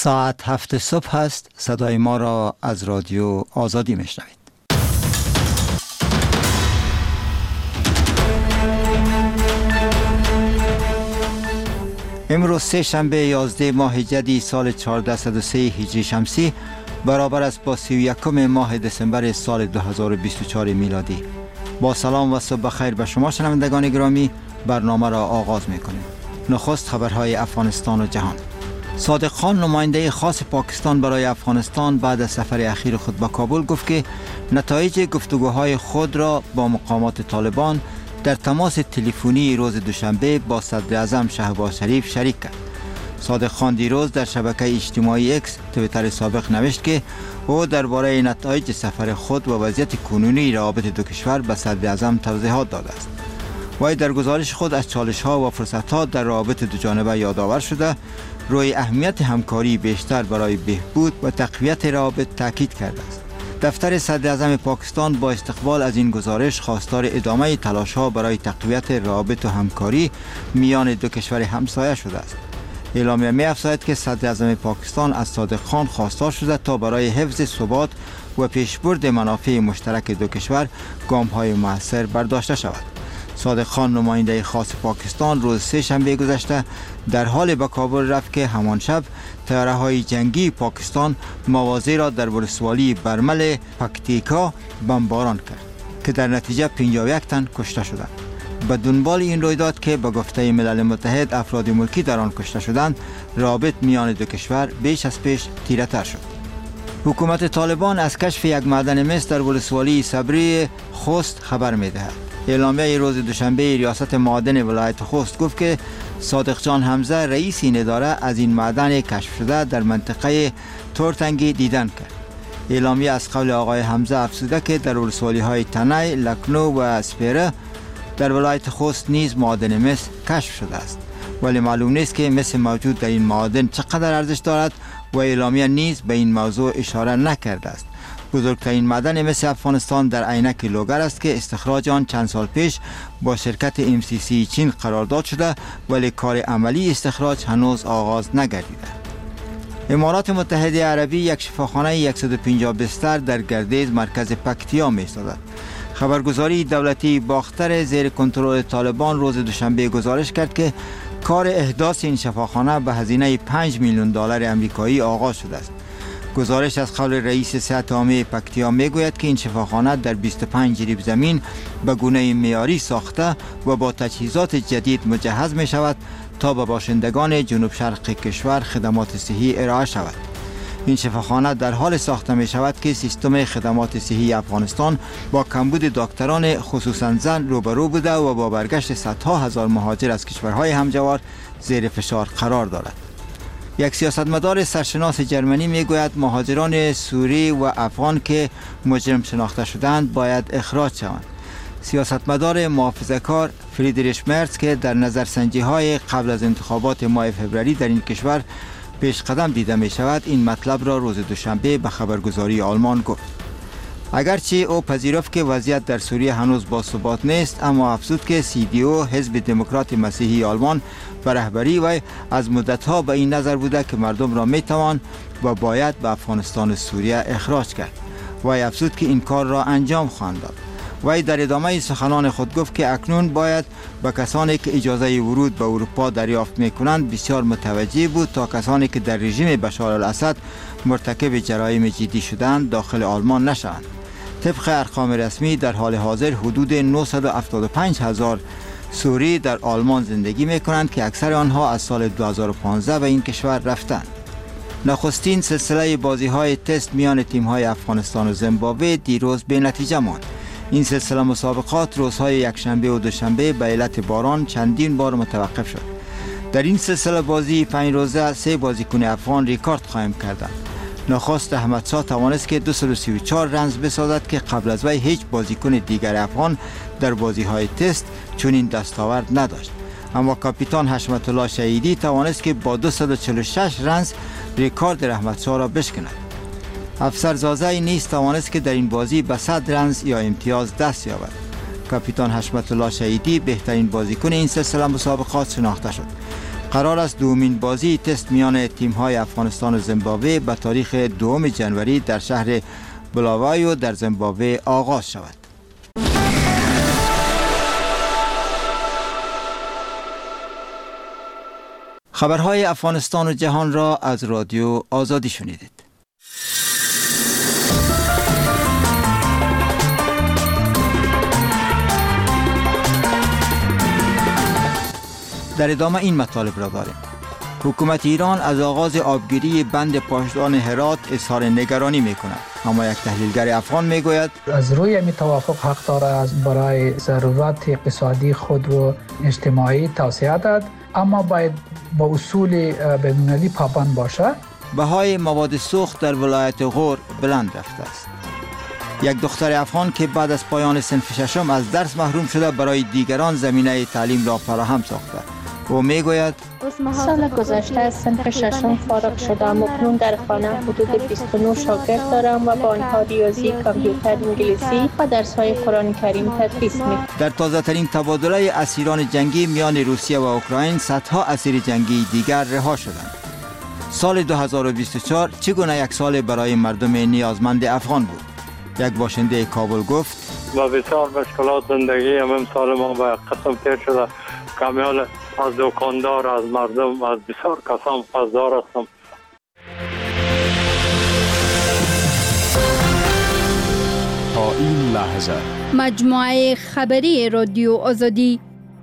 ساعت 7 صبح است. صدای ما را از رادیو آزادی میشنوید. امروز سه شنبه 11 ماه جدی سال 1403 هجری شمسی برابر است با 31 ماه دسامبر سال 2024 میلادی. با سلام و صبح خیر به شما شنوندگان گرامی، برنامه را آغاز میکنیم. نخست خبرهای افغانستان و جهان. صادق خان نماینده خاص پاکستان برای افغانستان بعد از سفر اخیر خود به کابل گفت که نتایج گفتگوهای خود را با مقامات طالبان در تماس تلفنی روز دوشنبه با صدر اعظم شهباز شریف شریک کرد. صادق خان دیروز در شبکه اجتماعی اکس توییتر سابق نوشت که او درباره نتایج سفر خود و وضعیت کنونی روابط دو کشور به صدر اعظم توضیحات داده است. وی در گزارش خود از چالش‌ها و فرصت‌ها در روابط دوجانبه یادآور شده روی اهمیت همکاری بیشتر برای بهبود و تقویت روابط تاکید کرده است. دفتر صدر اعظم پاکستان با استقبال از این گزارش خواستار ادامه تلاش‌ها برای تقویت روابط و همکاری میان دو کشور همسایه شده است. اعلامیه می‌افزاید که صدر اعظم پاکستان از صادق خان خواستار شده تا برای حفظ ثبات و پیشبرد منافع مشترک دو کشور گام‌های مؤثر برداشته شود. صادق خان نماینده خاص پاکستان روز سه شنبه گذشته در حال به کابل رفت که همان شب طیاره‌های جنگی پاکستان مواضع را در ولسوالی برمل پکتیکا بمباران کرد که در نتیجه 51 تن کشته شدند. به دنبال این رویداد که به گفته ملل متحد افراد ملکی در آن کشته شدند، روابط میان دو کشور بیش از پیش تیره‌تر شد. حکومت طالبان از کشف یک معدن مس در ولسوالی صبری خوست خبر می‌دهد. اعلامیه روز دوشنبه ریاست معادن ولایت خوست گفت که صادق جان حمزه رئیس این اداره از این معدن کشف شده در منطقه تورتنگی دیدن کرد. اعلامیه از قول آقای حمزه افزوده که در ولسوالی‌های تنی، لکنو و سپیره در ولایت خوست نیز معدن مس کشف شده است، ولی معلوم نیست که مس موجود در این معدن چقدر ارزش دارد و اعلامیه نیز به این موضوع اشاره نکرده است. بزرگترین معدن مس افغانستان در عینک لوگر است که استخراج آن چند سال پیش با شرکت MCC چین قرارداد شده، ولی کار عملی استخراج هنوز آغاز نگردیده. امارات متحده عربی یک شفاخانه 150 بستر در گردیز مرکز پکتیا می‌سازد. خبرگزاری دولتی باختر زیر کنترل طالبان روز دوشنبه گزارش کرد که کار احداث این شفاخانه به هزینه 5 میلیون دلار آمریکایی آغاز شده است. گزارش از قول رئیس صحت عامه پکتیا میگوید که این شفاخانه در 25 ریب زمین به گونه معیاری ساخته و با تجهیزات جدید مجهز می شود تا به باشندگان جنوب شرق کشور خدمات صحی ارائه شود. این شفاخانه در حال ساخته می شود که سیستم خدمات صحی افغانستان با کمبود دکتران خصوصا زن روبرو بوده و با برگشت صدها هزار مهاجر از کشورهای همجوار زیر فشار قرار دارد. یک سیاستمدار سرشناس جرمنی میگوید مهاجران سوری و افغان که مجرم شناخته شدند باید اخراج شوند. سیاستمدار محافظه‌کار فریدریش مرز که در نظرسنجی‌های قبل از انتخابات ماه فوریه در این کشور پیش قدم دیده می شود، این مطلب را روز دوشنبه به خبرگزاری آلمان گفت. اگرچه او پذیرفت که وضعیت در سوریه هنوز باثبات نیست، اما افزود که CDU حزب دموکرات مسیحی آلمان و رهبری وی از مدتها به این نظر بوده که مردم را می توان و باید به افغانستان و سوریه اخراج کرد. وی افزود که این کار را انجام خواهند داد. وی در ادامه سخنان خود گفت که اکنون باید به کسانی که اجازه ورود به اروپا دریافت می کنند بسیار متوجه بود تا کسانی که در رژیم بشار الاسد مرتکب جرایم جدی شدند داخل آلمان نشوند. طبق ارقام رسمی در حال حاضر حدود 975,000 سوری در آلمان زندگی می کنند که اکثر آنها از سال 2015 به این کشور رفتند. نخستین سلسله بازی‌های تست میان تیم‌های افغانستان و زیمبابوه دیروز به نتیجه ماند. این سلسله مسابقات روزهای یکشنبه و دوشنبه به علت باران چندین بار متوقف شد. در این سلسله بازی 5 روزه 3 بازیکن افغان ریکارد قائم کردند. نخست احمدشاه توانست که 234 رنز بسازد که قبل از وی هیچ بازیکن دیگر افغان در بازی‌های تست چنین دستاورد نداشت. اما کاپیتان حشمت الله شهیدی توانست که با 246 رنز ریکارد احمدشاه را بشکند. افسر زازه نیز توانست که در این بازی به 100 رنز یا امتیاز دست یابد. کاپیتان حشمت الله شهیدی بهترین بازیکن این سلسله مسابقات شناخته شد. قرار است دومین بازی تست میان تیم‌های افغانستان و زیمبابوه به تاریخ 2 جنوری در شهر بلاوایو در زیمبابوه آغاز شود. خبرهای افغانستان و جهان را از رادیو آزادی شنیدید. در ادامه این مطالب را داریم. حکومت ایران از آغاز آبگیری بند پاشدان هرات اظهار نگرانی می کند. اما یک تحلیلگر افغان می گوید از روی می توافق حق دارد برای ضرورت اقتصادی خود و اجتماعی توسعه داد، اما باید با اصول بین‌المللی پابند باشد. بهای مواد سوخت در ولایت غور بلند رفته است. یک دختر افغان که بعد از پایان صنف ششم از درس محروم شده برای دیگران زمینه تعلیم را فراهم ساخته. او میگوید سال گذشته از صنف ششم فارغ شدم و اکنون در خانه حدود 29 شاگرد دارم و با آنها ریاضی، کامپیوتر، انگلیسی و درس‌های قرآن کریم تدریس می‌کنم. در تازه‌ترین تبادله اسیران جنگی میان روسیه و اوکراین صدها اسیر جنگی دیگر رها شدند. سال 2024 چگونه یک سال برای مردم نیازمند افغان بود؟ یک باشنده کابل گفت با بسیار مشکلات زندگی هم سال ما به قسم تیر شده. کامیال از دکاندار، از مردم، از بسیار کسان پاسدار هستم. تا این لحظه مجموعه خبری رادیو آزادی.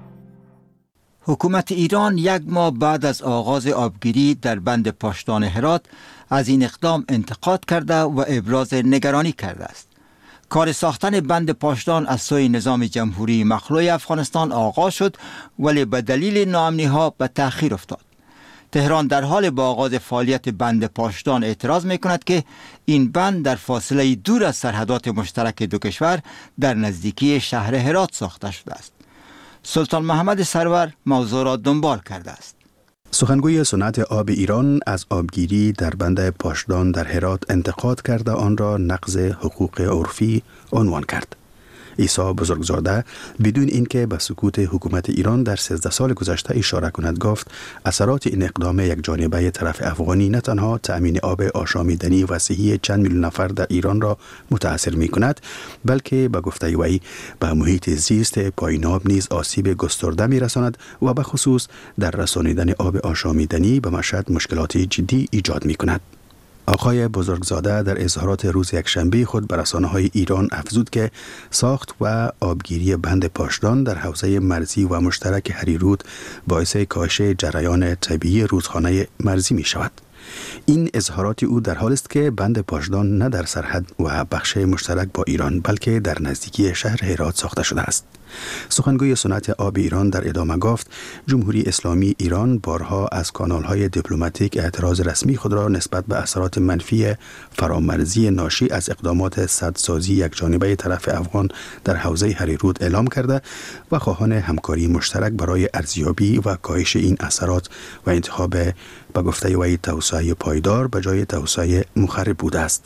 حکومت ایران یک ماه بعد از آغاز آبگیری در بند پاشدان هرات از این اقدام انتقاد کرده و ابراز نگرانی کرده است. کار ساختن بند پاشدان از سوی نظام جمهوری مخلوع افغانستان آغاز شد، ولی به دلیل ناامنی‌ها به تأخیر افتاد. تهران در حال با آغاز فعالیت بند پاشدان اعتراض می‌کند که این بند در فاصله دور از سرحدات مشترک دو کشور در نزدیکی شهر هرات ساخته شده است. سلطان محمد سرور موضوع را دنبال کرده است. سخنگوی صنعت آب ایران از آبگیری در بند پاشدان در هرات انتقاد کرده آن را نقض حقوق عرفی عنوان کرد. عیسی بزرگزاده بدون اینکه به سکوت حکومت ایران در 13 سال گذشته اشاره کند گفت اثرات این اقدام یک جانبه طرف افغانی نه تنها تأمین آب آشامیدنی و صحی چند میلیون نفر در ایران را متاثر می کند، بلکه به گفته وی به محیط زیست پایین آب نیز آسیب گسترده می رساند و به خصوص در رسانیدن آب آشامیدنی به مشهد مشکلات جدی ایجاد می کند. آقای بزرگزاده در اظهارات روز یکشنبه خود به رسانه‌های ایران افزود که ساخت و آبگیری بند پاشدان در حوزه مرزی و مشترک هریرود باعث کاهش جریان طبیعی رودخانه مرزی می شود. این اظهارات او در حالی است که بند پاشدان نه در سرحد و بخش مشترک با ایران بلکه در نزدیکی شهر هرات ساخته شده است. سخنگوی صنعت آب ایران در ادامه گفت جمهوری اسلامی ایران بارها از کانال‌های دیپلماتیک اعتراض رسمی خود را نسبت به اثرات منفی فرامرزی ناشی از اقدامات سدسازی یکجانبه طرف افغان در حوزه هریرود اعلام کرده و خواهان همکاری مشترک برای ارزیابی و کاهش این اثرات و انتخاب به گفته وی توسعه پایدار به جای توسعه مخرب بوده است.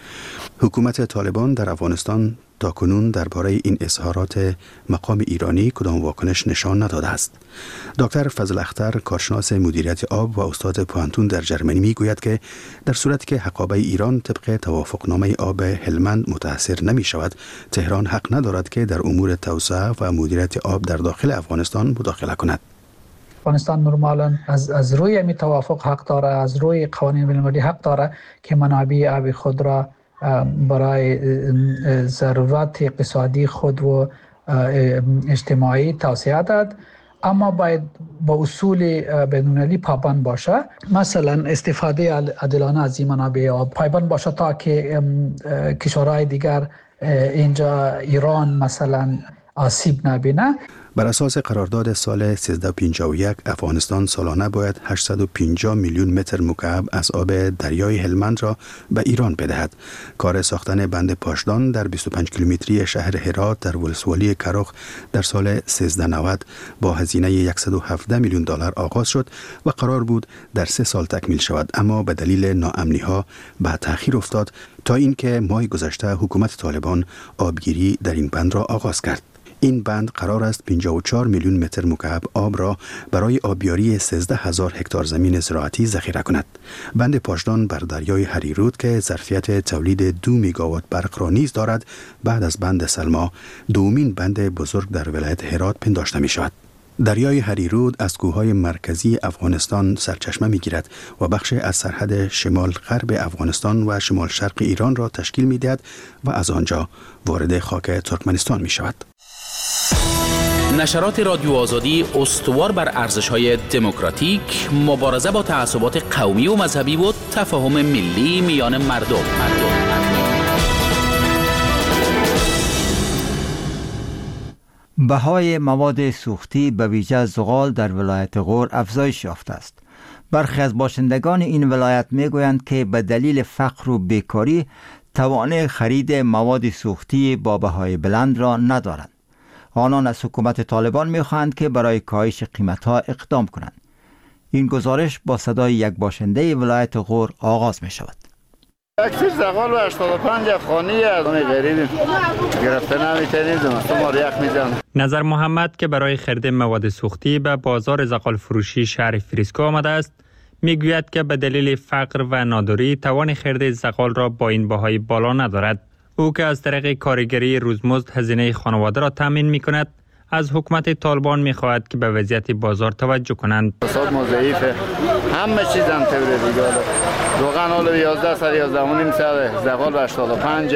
حکومت طالبان در افغانستان تاکنون درباره این اظهارات مقام ایرانی کدام واکنش نشان نداده است. دکتر فضل اختر کارشناس مدیریت آب و استاد پوهنتون در جرمنی میگوید که در صورتی که حقابه ایران طبق توافقنامه آب هلمند متاثر نمی شود، تهران حق ندارد که در امور توسعه و مدیریت آب در داخل افغانستان مداخله کند. افغانستان نرمالاً از روی می توافق حق داره، از روی قوانین بین‌المللی حق داره که منابع آب خود را برای ضرورت اقتصادی خود و اجتماعی توسعه داد، اما باید با اصول بین‌المللی پابند باشه. مثلا استفاده عادلانه از این منابع آب پایبند باشه تا که کشورهای دیگر اینجا ایران مثلا آسیب نبینه. بر اساس قرارداد سال 1351 افغانستان سالانه باید 850 میلیون متر مکعب از آب دریای هلمند را به ایران بدهد. کار ساختن بند پاشدان در 25 کیلومتری شهر هرات در ولسوالی کرخ در سال 1390 با هزینه 117 میلیون دلار آغاز شد و قرار بود در 3 سال تکمیل شود، اما به دلیل ناامنی‌ها به تأخیر افتاد تا اینکه ماه گذشته حکومت طالبان آبگیری در این بند را آغاز کرد. این بند قرار است 54 میلیون متر مکعب آب را برای آبیاری 13,000 هکتار زمین زراعتی ذخیره کند. بند پاشدان بر دریای هریرود که ظرفیت تولید 2 میگاوات برق را نیز دارد، بعد از بند سلما دومین بند بزرگ در ولایت هرات پنداشته می شود. دریای هریرود از کوههای مرکزی افغانستان سرچشمه می گیرد و بخش از سرحد شمال غرب افغانستان و شمال شرق ایران را تشکیل می دهد و از آنجا وارد خاک ترکمنستان می شود. نشرات رادیو آزادی استوار بر ارزش‌های دموکراتیک، مبارزه با تعصبات قومی و مذهبی و تفاهم ملی میان مردم. بهای مواد سوختی به ویژه زغال در ولایت غور افزایش یافته است. برخی از باشندگان این ولایت میگویند که به دلیل فقر و بیکاری توان خرید مواد سوختی با بهای بلند را ندارند. آنان از حکومت طالبان میخواهند که برای کاهش قیمتها اقدام کنند. این گزارش با صدای یک باشنده ولایت غور آغاز می شود. اکثر زغال و 85 خانی از اون غریب گرفته نمیتونیم ما ریخ میزنم. نظر محمد که برای خرید مواد سوختی به بازار زغال فروشی شهر فریسکو آمده است، میگوید که به دلیل فقر و ناداری توان خرید زغال را با این بهای بالا ندارد. او که از طریق کارگری روزمزد هزینه خانواده را تامین میکند، از حکومت طالبان میخواهد که به وضعیت بازار توجه کنند. حساب ضعیفه، همه چیز هم طوره دیگه. روغن حالا 11 سر 11 مونیم سر، زغال 85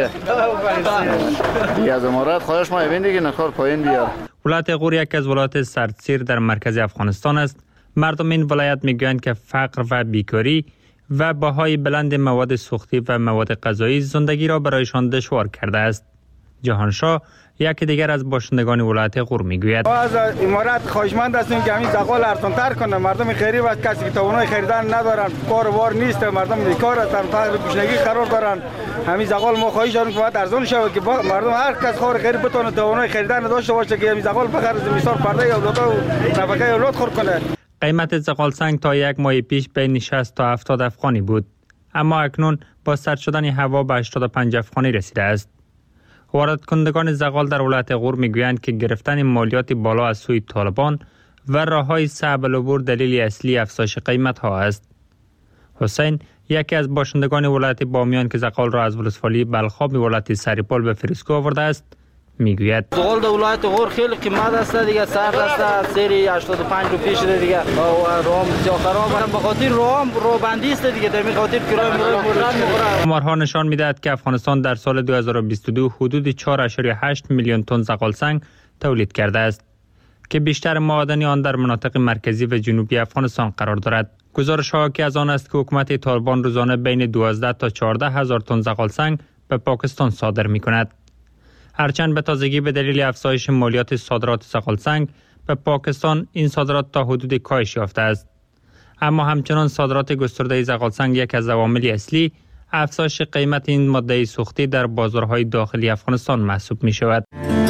دیگه. از امارات خواهش ما ببین دیگه نکار پایین بیار. ولایت غور یک از ولایات سردسیر در مرکز افغانستان است. مردم این ولایت میگویند که فقر و بیکاری و بهای بلند مواد سوختی و مواد غذایی زندگی را برایشان دشوار کرده است. جهانشاه یکی دیگر از باشندگان ولایت غور میگوید از امارات خواهشمند هستیم که همین زغال ارزان‌تر کنه. مردم غریب از کسی که توانایی خریدن ندارن، کار وار نیست، مردم بیکار هستند، تحت گشنگی قرار دارن. همین زغال ما خواهش داریم که باید ارزان شود که مردم هر کس خور غریب بتونه توانایی خریدن داشته باشه که همین زغال بخره زمستان پرده اولاد و نفقه اولاد خور کنه. قیمت زغال سنگ تا یک ماه پیش بین 60 تا 70 افغانی بود، اما اکنون با سرد شدن هوا به 85 افغانی رسیده است. وارد کنندگان زغال در ولایت غور میگویند که گرفتن مالیات بالا از سوی طالبان و راههای صعب العبور دلیل اصلی افزایش قیمت ها است. حسین یکی از باشندگان ولایت بامیان که زغال را از ولسوالی بلخاب ولایت سریپال به فریسکو آورده است میگوید زغال در ولایت غور خیلی قیمت است دیگه، سرد است، سری 85 روپیه شده دیگه و رام بسیار خراب، به خاطر رام رو بندی است دیگه، در این خاطر کرایه میخوره. آمارها نشان میدهد که افغانستان در سال 2022 حدود 4.8 میلیون تن زغال سنگ تولید کرده است که بیشتر معادن آن در مناطق مرکزی و جنوبی افغانستان قرار دارد. گزارش‌ها که از آن است که حکومت طالبان روزانه بین 12 تا 14 هزار تن زغال سنگ به پاکستان صادر می‌کند. هرچند به تازگی به دلیل افزایش مالیات صادرات زغال سنگ به پاکستان این صادرات تا حدود کاهش یافته است، اما همچنان صادرات گسترده زغال سنگ یک از عوامل اصلی افزایش قیمت این ماده سوختی در بازارهای داخلی افغانستان محسوب می شود.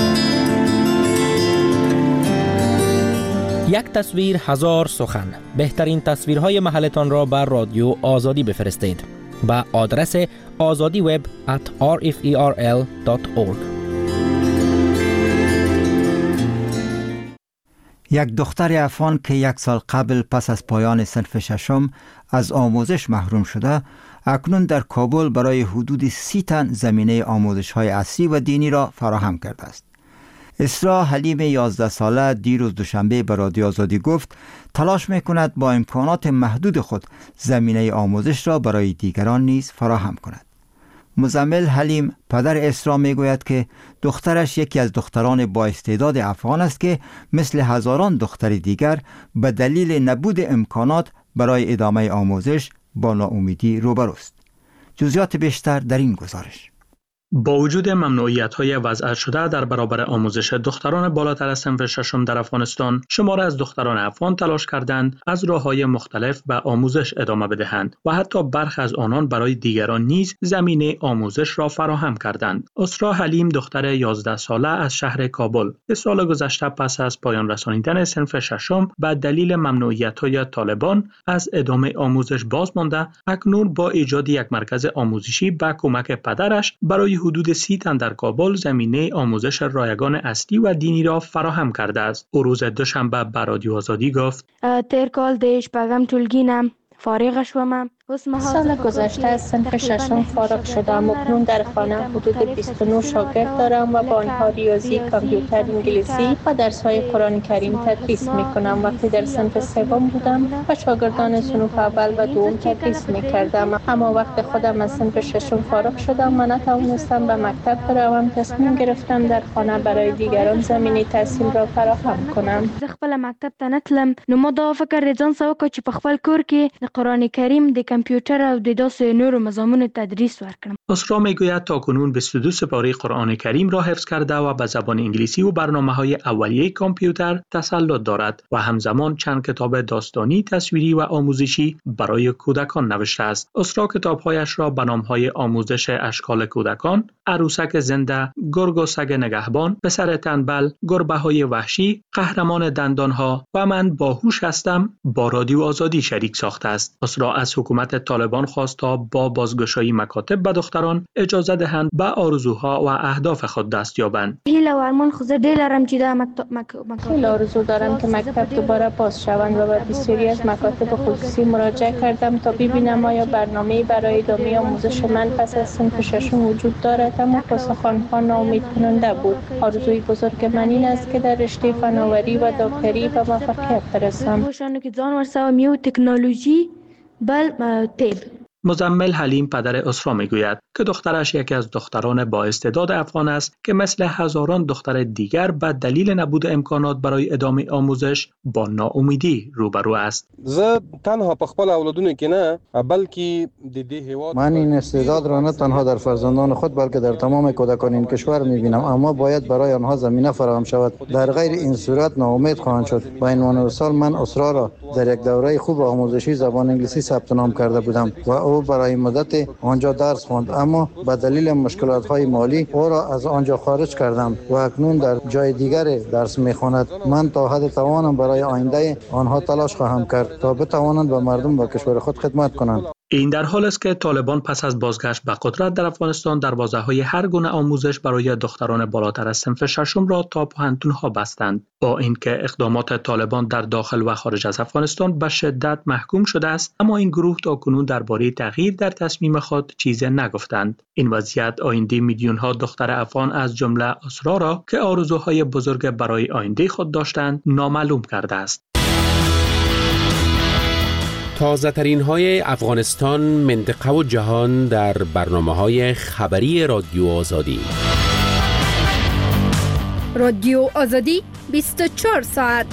یک تصویر هزار سخن. بهترین تصویرهای محلتان را بر رادیو آزادی بفرستید با آدرس azadiweb@rferl.org. یک دختر افغان که 1 سال قبل پس از پایان صنف ششم از آموزش محروم شده، اکنون در کابل برای حدود 30 تن زمینه آموزش‌های اصلی و دینی را فراهم کرده است. اسرا حلیم 11 ساله دیروز دوشنبه به رادیو آزادی گفت تلاش می‌کند با امکانات محدود خود زمینه آموزش را برای دیگران نیز فراهم کند. مزمل حلیم پدر اسرا میگوید که دخترش یکی از دختران با استعداد افغان است که مثل هزاران دختر دیگر به دلیل نبود امکانات برای ادامه آموزش با ناامیدی روبروست. جزئیات بیشتر در این گزارش. با وجود ممنوعیت‌های وضع شده در برابر آموزش دختران بالاتر از صنف ششم در افغانستان، شماره از دختران افغان تلاش کردند از راه‌های مختلف به آموزش ادامه بدهند و حتی برخی از آنان برای دیگران نیز زمینه آموزش را فراهم کردند. اسرا حلیم دختر 11 ساله از شهر کابل که سال گذشته پس از پایان رسانیدن صنف ششم به دلیل ممنوعیت‌های طالبان از ادامه آموزش باز مانده، اکنون با ایجاد یک مرکز آموزشی با کمک پدرش برای حدود 30 تن در کابل زمینه آموزش رایگان اصلی و دینی را فراهم کرده است. او روز دوشنبه به رادیو آزادی گفت: تیر کال دیش پگم تولگینم فارغ شوم. سال گذشته از صنف ششم فارغ شدم. اکنون در خانه حدود 29 شاگرد دارم و با آنها ریاضی، کامپیوتر، انگلیسی و درس‌های قرآن کریم تدریس می‌کنم. وقتی در صنف سوم بودم و شاگردان صنف اول و دوم تدریس می‌کردم، اما وقتی خودم از صنف ششم فارغ شدم و نتوانستم به مکتب بروم، تصمیم گرفتم در خانه برای دیگران زمینه تحصیل را فراهم کنم. خپل مکتب ته نتلم، نو ما دا فکر ځان سره چې په خپل کور کې د قرآن کریم د کامپیوتر او د داسې نورو مضامون تدریس ورکړم. اسرا میگوید تاکنون 22 سپاره قرآن کریم را حفظ کرده و به زبان انگلیسی و برنامه‌های اولیه کامپیوتر تسلط دارد و همزمان چند کتاب داستانی، تصویری و آموزشی برای کودکان نوشته است. اسرا کتاب‌هایش را به نام‌های آموزش اشکال کودکان، عروسک زنده، گرگ و سگ نگهبان، پسر تنبل، گربه‌های وحشی، قهرمان دندانها و من باهوش هستم با رادیو آزادی شریک ساخته است. اسرا از حکومت طالبان خواست تا با بازگشایی مکاتب به دختران اجازه دهند به آرزوها و اهداف خود دست یابند. هیله و ارمان خود دل دارم چې دا خیلی آرزو دارم که مکتب دوباره باز شوند و به بسیاری از مکاتب خصوصی مراجعه کردم تا ببینم آیا برنامه‌ای برای ادامه آموزش من پس از صنف ششم وجود دارد، اما پاسخ آنها ناامید کننده بود. آرزوی بزرگ من این است که در رشته فناوری و دکتری به موفقیت برسم. که ځان ورسوه میو تکنولوژی بل طب. مزمل حلیم پدر اسرا میگوید که دخترش یکی از دختران با استعداد افغان است که مثل هزاران دختر دیگر به دلیل نبود امکانات برای ادامه آموزش با ناامیدی روبرو است. زه تنها په خپل اولادونو کې نه بلکې د دې هیواد من این استعداد را نه تنها در فرزندان خود بلکه در تمام کودکان این کشور میبینم، اما باید برای آنها زمینه فراهم شود. در غیر این صورت ناامید خواهند شد. با این عنوان سال من اسرا را در یک دوره خوب آموزشی زبان انگلیسی ثبت نام کرده بودم و او برای مدت آنجا درس خواند، اما به دلیل مشکلات‌های مالی او را از آنجا خارج کردم و اکنون در جای دیگر درس می‌خواند. من تا حد توانم برای آینده آنها تلاش خواهم کرد تا بتوانند به مردم و کشور خود خدمت کنند. این در حال است که طالبان پس از بازگشت به قدرت در افغانستان دروازه‌های هر گونه آموزش برای دختران بالاتر از صنف ششم را تا پوهنتون‌ها بستند. با اینکه اقدامات طالبان در داخل و خارج از افغانستان به شدت محکوم شده است، اما این گروه تاکنون درباره تغییر در تصمیم خود چیزی نگفتند. این وضعیت آینده میلیون‌ها دختر افغان از جمله اسرا را که آرزوهای بزرگ برای آینده خود داشتند نامعلوم کرده است. تازه ترین های افغانستان، منطقه و جهان در برنامه‌های خبری رادیو آزادی. رادیو آزادی 24 ساعت.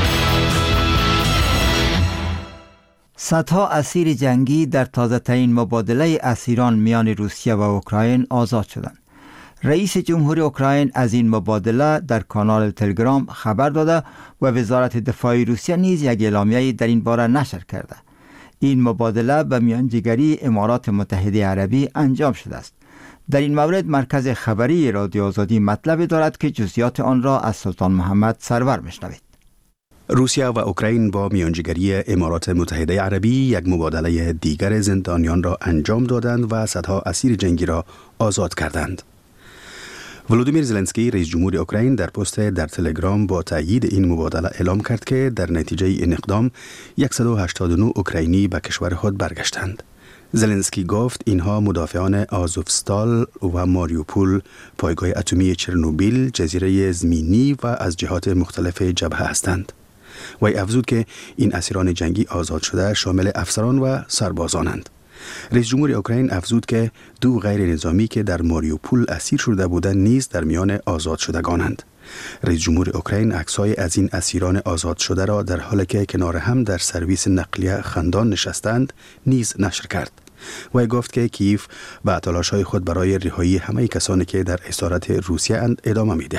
صدها اسیر جنگی در تازه ترین مبادله اسیران میان روسیه و اوکراین آزاد شدند. رئیس جمهوری اوکراین از این مبادله در کانال تلگرام خبر داده و وزارت دفاع روسیه نیز یک اعلامیه در این باره نشر کرده. این مبادله به میانجیگری امارات متحده عربی انجام شده است. در این مورد مرکز خبری رادیو آزادی مطلب دارد که جزئیات آن را از سلطان محمد سرور میشنوید. روسیه و اوکراین با میانجیگری امارات متحده عربی یک مبادله دیگر زندانیان را انجام دادند و صدها اسیر جنگی را آزاد کردند. ولودیمیر زلنسکی رئیس جمهور اوکراین در پست در تلگرام با تایید این مبادله اعلام کرد که در نتیجه این اقدام 189 اوکراینی به کشور خود برگشتند. زلنسکی گفت اینها مدافعان آزوفستال و ماریوپول، پایگاه اتمی چرنوبیل، جزیره زمینی و از جهات مختلف جبهه هستند. وی افزود که این اسیران جنگی آزاد شده شامل افسران و سربازانند. رئیس جمهور اوکراین افزود که 2 غیر نظامی که در ماریوپول اسیر شده بودند نیز در میان آزاد شدگانند. رئیس جمهور اوکراین عکس‌های از این اسیران آزاد شده را در حالی که کنار هم در سرویس نقلیه خندان نشستند نیز نشر کرد. وی گفت که کیف به تلاش‌های خود برای رهایی همه کسانی که در اسارت روسیه ادامه می‌دهد.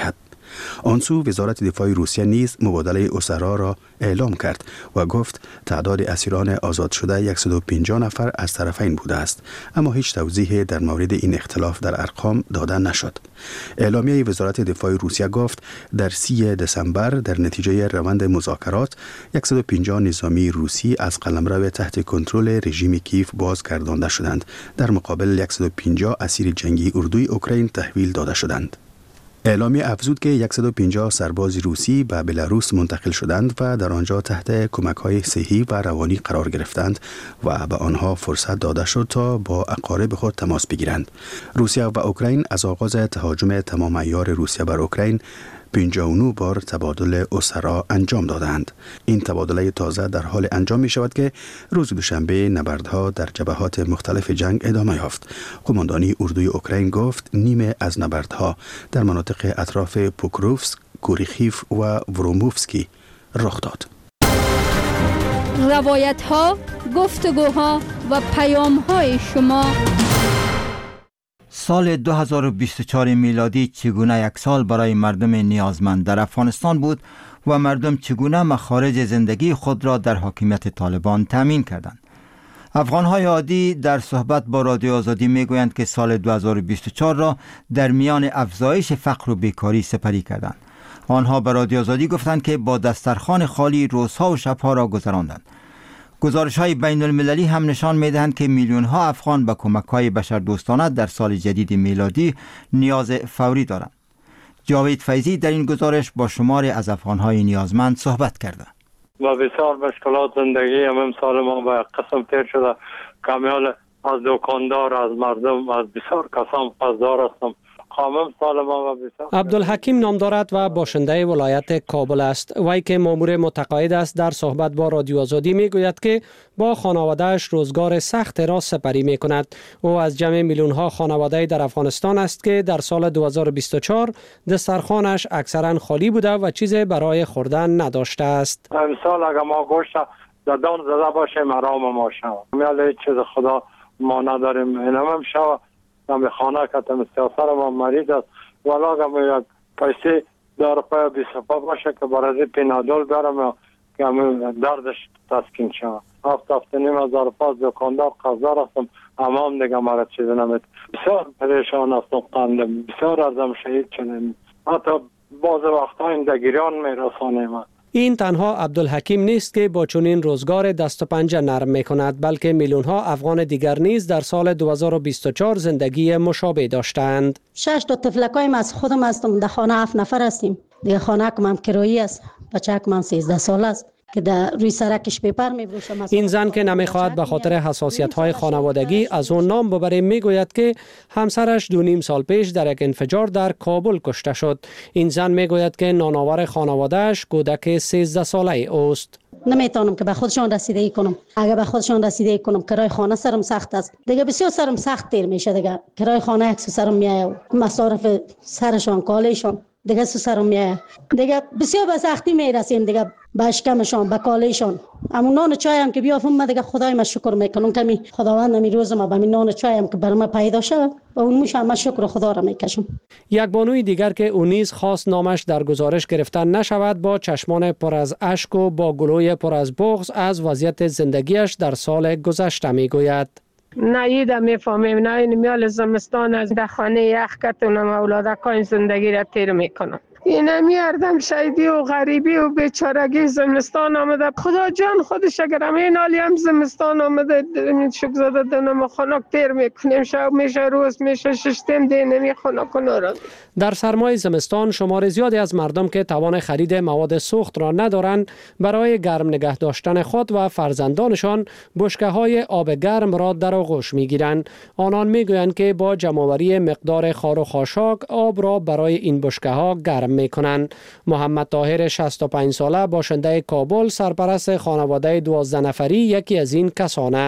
آن سو وزارت دفاع روسیه نیز مبادله اسرا را اعلام کرد و گفت تعداد اسیران آزاد شده 150 نفر از طرفین بوده است، اما هیچ توضیحی در مورد این اختلاف در ارقام داده نشد. اعلامیه وزارت دفاع روسیه گفت در 3 دسامبر در نتیجه روند مذاکرات 150 نظامی روسی از قلمرو تحت کنترل رژیم کیف بازگردانده شدند، در مقابل 150 اسیر جنگی اردوی اوکراین تحویل داده شدند. اعلامیه افزود که 150 سرباز روسی به بلاروس منتقل شدند و در آنجا تحت کمک‌های صحی و روانی قرار گرفتند و به آنها فرصت داده شد تا با اقارب خود تماس بگیرند. روسیه و اوکراین از آغاز تهاجم تمام عیار روسیه بر اوکراین 59 بار تبادل اسرا انجام دادند. این تبادله تازه در حال انجام می شود که روز دوشنبه نبردها در جبهات مختلف جنگ ادامه یافت. قماندانی اردوی اوکراین گفت نیمه از نبردها در مناطق اطراف پوکروفسک، کوریخیف و وروموفسکی رخ داد. روایت ها، گفتگوها و پیام های شما. سال 2024 میلادی چگونه یک سال برای مردم نیازمند در افغانستان بود و مردم چگونه مخارج زندگی خود را در حاکمیت طالبان تامین کردند؟ افغان‌های عادی در صحبت با رادیو آزادی میگویند که سال 2024 را در میان افزایش فقر و بیکاری سپری کردند. آنها به رادیو آزادی گفتند که با دسترخوان خالی روزها و شبها را گذراندند. گزارش‌های بین المللی هم نشان می‌دهند که میلیون‌ها افغان به کمک‌های بشردوستانه در سال جدید میلادی نیاز فوری دارند. جاوید فیضی در این گزارش با شماری از افغان‌های نیازمند صحبت کرده. و بسیار مشکلات زندگی هم امسال ما به قسم تیر شده. کامیال از دکاندار، از مردم، از بسیار کسان قصدار هستم. عبدالحکیم نام دارد و باشنده ولایت کابل است. وی که مامور متقاعد است در صحبت با رادیو آزادی می گوید که با خانواده‌اش روزگار سخت را سپری می کند. او از جمع میلیون‌ها خانواده در افغانستان است که در سال 2024 دسترخوانش اکثرا خالی بوده و چیزی برای خوردن نداشته است. امسال اگر ما گوشت دادان زده باشیم آرام ما شود. میاله چیز خدا ما نداریم. اینم شود من خانه کتم سیاسر ما مریض است ولی اگر یک پیسی در پای 20 باشه که برای پینادول برم که دردش تسکین شود. هفته نیم از پاس دکاندار قصدار هستم اما هم دیگه مرا چیز نمید. بسیار پریشان هستم، قندم بسیار ازم شهید شدیم. حتی بعض وقتا این دگیریان میرسانیم. این تنها عبدالحکیم نیست که با چنین روزگار دست و پنجه نرم می کند، بلکه میلیون ها افغان دیگر نیز در سال 2024 زندگی مشابه داشتند. 6 تا طفلکایم از خودم هستم، در خانه 7 نفر هستیم. دیگه خانه کم کرایی است. بچه‌ک من 13 ساله است که در روی سرکش پیپر می‌فروشم. این زن که نمی‌خواهد به خاطر حساسیت‌های خانوادگی از اون نام ببریم میگوید که همسرش 2.5 سال پیش در یک انفجار در کابل کشته شد. این زن میگوید که نانآور خانواده‌اش کودک 13 ساله اوست. نمیتونم که به خودشان رسیدگی کنم. اگر به خودشان رسیدگی کنم کرای خانه سرم سخت است. دیگه بسیار سرم سخت تیر میشه دیگه. کرای خانه یک سرم میاد. مصارف سرشان کالشان دیگه سرم میاد. دیگه بسیار به سختی میرسیم دیگه. به اشکمشان به کالهشان همون نان چای هم که بیافم من دیگه خدای ما شکر میکنم که خداوند می روز ما به من نان چای هم که برام پیدا شد و اون موش من شکر خدا را میکشم. یک بانوی دیگر که اون نیز خواست نامش در گزارش گرفتن نشود با چشمان پر از اشک و با گلوی پر از بغض از وضعیت زندگیش در سال گذشته میگوید. نه ایده میفهمیم، نه این میال زمستان از در خانه یخ کتونم اولادکان زندگی را تیر میکنم. این میاردم شهیدی و غریبی و بیچارگی زمستان آمده. خدا جان خودش اگر همین حالی هم زمستان آمده شک زده دنم خنک تیر میکنیم. شب میشه روز میشه ششتیم دی نمی خنک نورد. در سرمای زمستان شمار زیادی از مردم که توان خرید مواد سوخت را ندارند برای گرم نگه داشتن خود و فرزندانشان بشکه های آب گرم را در آغوش میگیرند. آنان میگویند که با جمع‌آوری مقدار خار و خاشاک آب را برای این بشکه ها گرم میکنند. محمد طاهر 65 ساله باشنده کابل سرپرست خانواده 12 نفری یکی از این کسان است.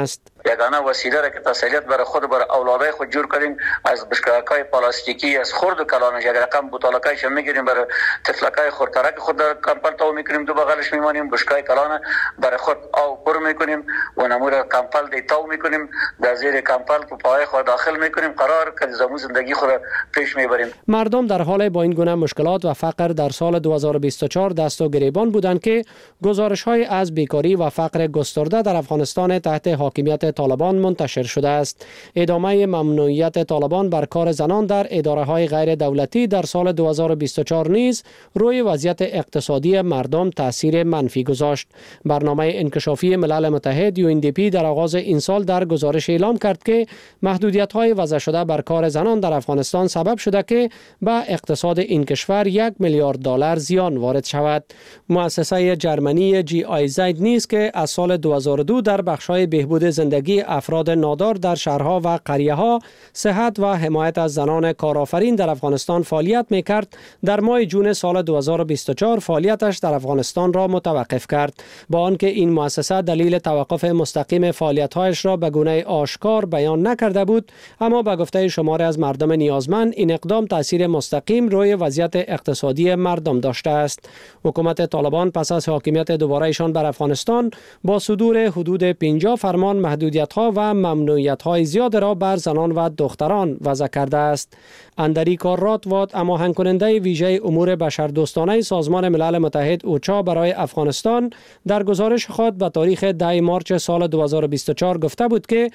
یگانه وسیله را که تسلیت برای خود برای اولادای خود جور کردیم از بشکه‌های پلاستیکی از خرد و کلانش یک رقم بوتالکایش میگیریم برای طفلکای خردترک خود در کمپل تو میکنیم دو بغلش میمانیم بشکه کلان برای خود آب پر میکنیم و نمور کمپل دی تو میکنیم در زیر کمپل تو پای خود داخل میکنیم قرار که زمو زندگی خود پیش میبریم. مردم در حال با این گونه مشکلات و فقر در سال 2024 دست و گریبان بودند که گزارش‌های از بیکاری و فقر گسترده در افغانستان تحت حاکمیت طالبان منتشر شده است. ادامه ممنوعیت طالبان بر کار زنان در اداره‌های غیر دولتی در سال 2024 نیز روی وضعیت اقتصادی مردم تاثیر منفی گذاشت. برنامه انکشافی ملل متحد UNDP در آغاز این سال در گزارش اعلام کرد که محدودیت‌های وضع شده بر کار زنان در افغانستان سبب شده که به اقتصاد این کشور $1 میلیارد زیان وارد شود. مؤسسه جرمنی GIZ نیز که از سال 2002 در بخش‌های بهبود زندگی افراد نادار در شهرها و قریه‌ها، صحت و حمایت از زنان کارآفرین در افغانستان فعالیت می‌کرد، در ماه جون سال 2024 فعالیتش در افغانستان را متوقف کرد. با آنکه این مؤسسه دلیل توقف مستقیم فعالیت‌هایش را به گونه آشکار بیان نکرده بود، اما به گفته شماری از مردم نیازمند این اقدام تاثیر مستقیم روی وضعیت اقتصادی مردم داشته است. حکومت طالبان پس از حاکمیت دوباره‌شان بر افغانستان با صدور حدود 50 فرمان محدودیت‌ها و ممنوعیت‌های زیاد را بر زنان و دختران وضع کرده است. اندری کاراتوات هماهنگ کننده ویژه امور بشردوستانه سازمان ملل متحد اوچا برای افغانستان در گزارش خود به تاریخ 10 مارچ سال 2024 گفته بود که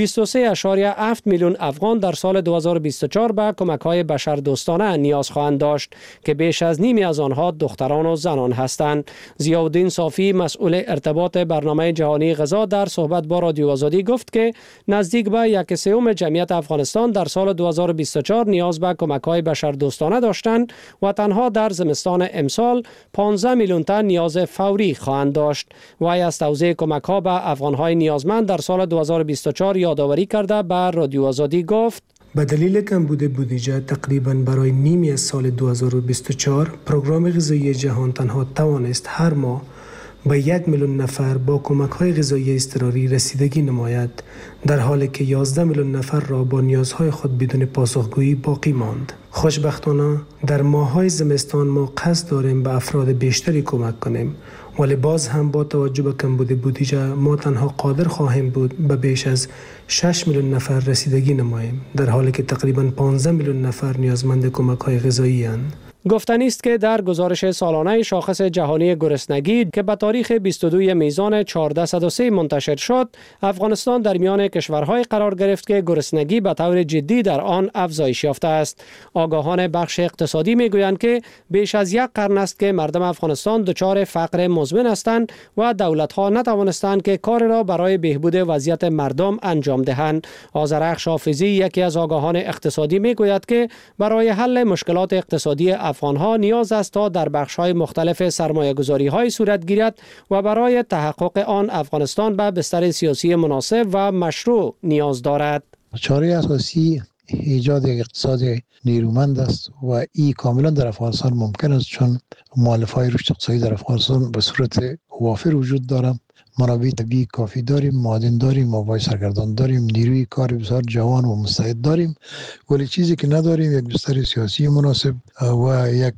23.7 میلیون افغان در سال 2024 به کمک‌های بشردوستانه نیاز خواهند داشت که بیش از نیمی از آنها دختران و زنان هستند. ضیاءالدین صافی مسئول ارتباط برنامه جهانی غذا در صحبت با رادیو آزادی گفت که نزدیک به 1/3 جمعیت افغانستان در سال 2024 نیاز به کمک‌های بشردوستانه داشتند و تنها در زمستان امسال 15 میلیون تن نیاز فوری خواهند داشت. وی از توزیع کمک‌ها به افغان‌های نیازمند در سال 2024 یادآوری کرده به رادیو آزادی گفت: به دلیل کمبود بودجه تقریباً برای نیمی از سال 2024 پروگرام غذایی جهان تنها توانست هر ماه به 1 میلیون نفر با کمک‌های غذایی اضطراری رسیدگی نماید، در حالی که 11 میلیون نفر را با نیازهای خود بدون پاسخگویی باقی ماند. خوشبختانه در ماه‌های زمستان ما قصد داریم به افراد بیشتری کمک کنیم، ولی باز هم با توجه به کمبود بودجه ما تنها قادر خواهیم بود به بیش از 6 میلیون نفر رسیدگی نماییم، در حالی که تقریباً 15 میلیون نفر نیازمند کمک‌های غذایی اند. گفتنی است که در گزارش سالانه شاخص جهانی گرسنگی که به تاریخ 22 میزان 1403 منتشر شد، افغانستان در میان کشورهای قرار گرفت که گرسنگی به طور جدی در آن افزایش یافته است. آگاهان بخش اقتصادی میگویند که بیش از 1 قرن است که مردم افغانستان دچار فقر مزمن هستند و دولت‌ها نتوانستند که کار را برای بهبود وضعیت مردم انجام دهند. آذرخش حافظی یکی از آگاهان اقتصادی میگوید که برای حل مشکلات اقتصادی افغانها نیاز است تا در بخش‌های مختلف سرمایه‌گذاری‌های صورت گیرد و برای تحقق آن افغانستان به بستر سیاسی مناسب و مشروع نیاز دارد. چاره اساسی ایجاد یک اقتصاد نیرومند است و این کاملا در افغانستان ممکن است، چون مؤلفه‌های رشد اقتصادی در افغانستان به صورت وافر وجود دارد. منابع طبیعی کافی داریم، معادن داریم، مواد سرگردان داریم، نیروی کار بسیار جوان و مستعد داریم، ولی چیزی که نداریم یک بستر سیاسی مناسب و یک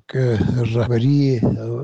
رهبری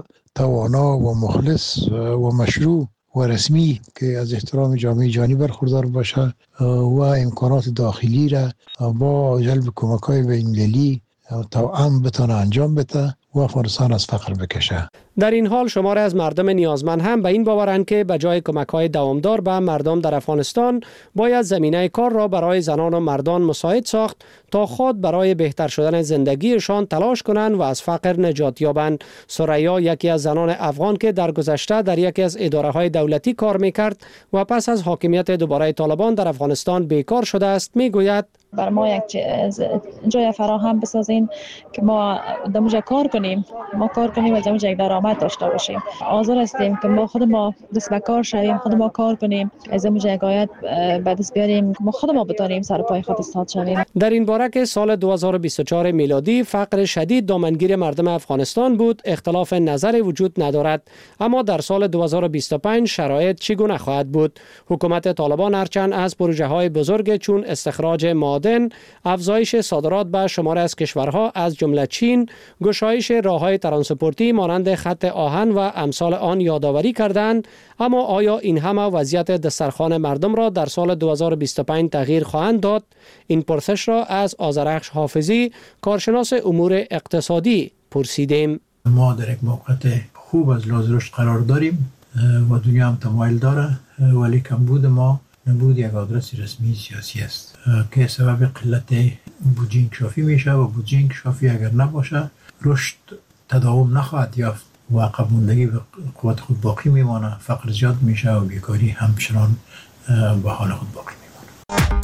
توانا و مخلص و مشروع و رسمی که از احترام جامعه جهانی برخوردار باشه و امکانات داخلی را با جلب کمک‌های بین‌المللی توأم بتونه انجام بده و افغانستان از فقر بکشه. در این حال شماری از مردم نیازمند هم به این باورند که به جای کمک‌های دوامدار به مردم در افغانستان باید زمینه کار را برای زنان و مردان مساعد ساخت تا خود برای بهتر شدن زندگیشان تلاش کنند و از فقر نجات یابند. ثریا یکی از زنان افغان که در گذشته در یکی از اداره‌های دولتی کار می‌کرد و پس از حاکمیت دوباره طالبان در افغانستان بیکار شده است میگوید: بر ما یک جای فراهم بسازین که ما دموجه کار کنیم، و دموجه یک درآمد داشته باشیم. حاضر هستیم که ما خود ما دست به کار شویم، خود ما کار کنیم، از دموجه یک آید به دست بیاریم که ما خود ما بتانیم سر پای خود استاد شویم. در این باره که سال 2024 میلادی فقر شدید دامنگیر مردم افغانستان بود، اختلاف نظر وجود ندارد. اما در سال 2025 شرایط چگونه خواهد بود؟ حکومت طالبان هرچند از پروژه های بزرگ چون استخراج معادن، افزایش صادرات به شمار از کشورها از جمله چین، گشایش راههای ترانسپورتی مانند خط آهن و امثال آن یادآوری کردند، اما آیا این همه وضعیت دسترخوان مردم را در سال 2025 تغییر خواهند داد؟ این پرسش را از آذرخش حافظی، کارشناس امور اقتصادی پرسیدیم. ما در یک موقعیت خوب از لحاظ رشد قرار داریم و دنیا هم تمایل داره، ولی کمبود ما نبود یک آدرس رسمی سیاسی است که سبب قلت بودجه انکشافی میشه و بودجه انکشافی اگر نباشه رشد تداوم نخواهد یافت و عقب ماندگی به قوت خود باقی میمانه، فقر زیاد میشه و بیکاری همچنان به حال خود باقی میمانه.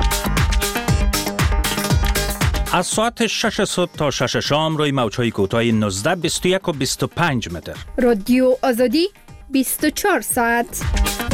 از ساعت 6 صبح تا 6 شام روی موج‌های کوتاه 19، 21 و 25 متر. رادیو آزادی 24 ساعت.